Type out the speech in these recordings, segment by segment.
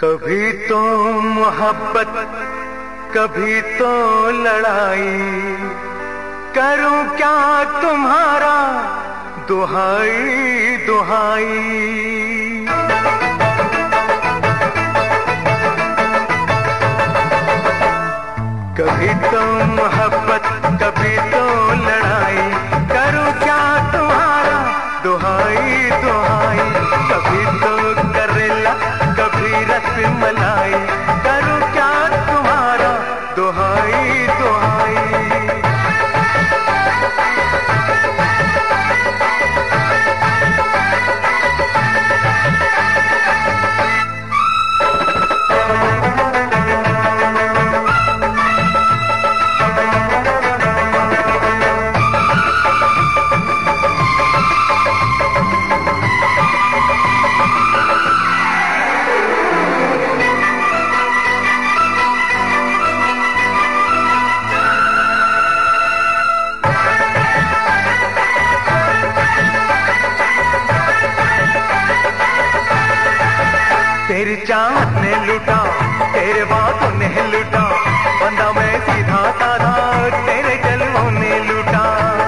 कभी तो मोहब्बत कभी तो लड़ाई, करूं क्या तुम्हारा दुहाई दुहाई। कभी तो मोहब्बत कभी तो लड़ाई, करूं क्या तुम्हारा दुहाई दुहाई। कभी तो करेला कभी रसमलाई, करूं क्या तुम्हारा दुहाई दुहाई। तेरी चाहत ने लूटा, तेरे बातों ने लूटा, बंदा मैं सीधा साधा तेरे जलवों ने लूटा।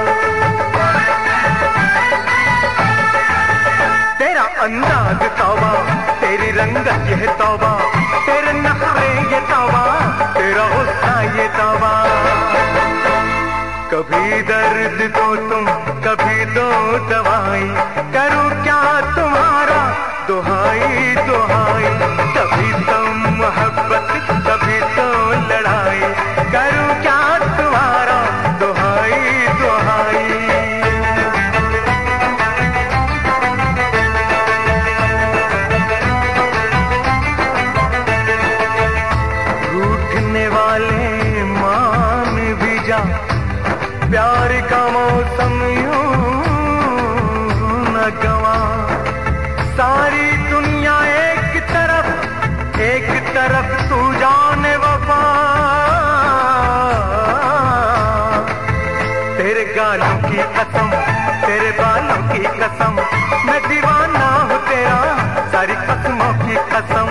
तेरा अंदाज तौबा, तेरी रंगत ये तौबा, तेरे नखरे ये तौबा, तेरा गुस्सा ये तौबा। कभी दर्द तो तुम कभी दो दवाई, करूं क्या तुम्हारा दुहाई दुहाई। कभी तो मोहब्बत कभी तो लड़ाई, करूं क्या तुम्हारा दुहाई दुहाई। रूठने वाले मान भी जा, प्यार का मौसम यूं न गवा। सारी दुनिया एक तरफ तू जाने वफा। तेरे गालों की कसम तेरे बालों की कसम, मैं दीवाना हूँ तेरा सारी कसमों की कसम।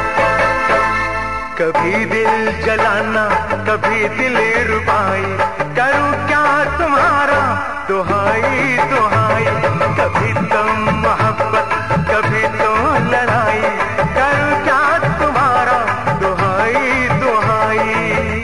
कभी दिल जलाना कभी दिल रुबाई, करूं क्या तुम्हारा दुहाई दुहाई। कभी तो मोहब्बत कभी तो लड़ाई, करूं क्या तुम्हारा दुहाई दुहाई।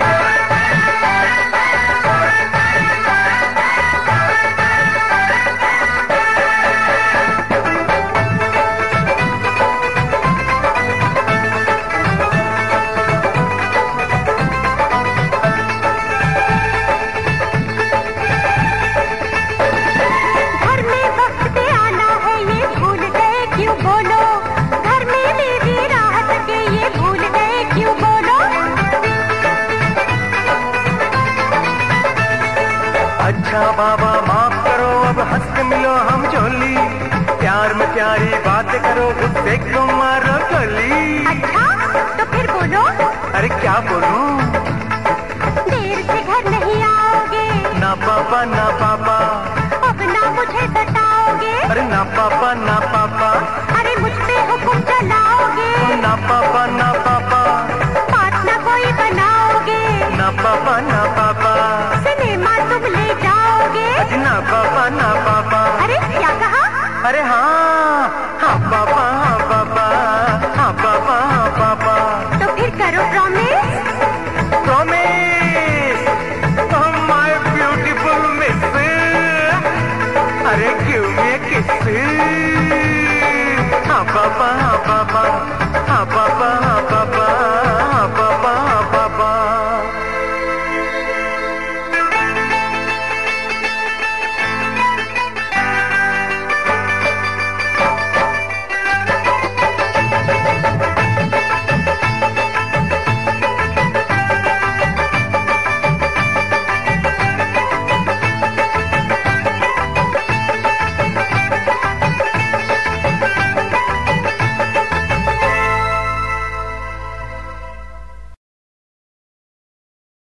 अच्छा बाबा माफ करो, अब हंस के मिलो हम झोली। प्यार में प्यारी बात करो, गुस्से को मारो गोली। अच्छा तो फिर बोलो। अरे क्या बोलो।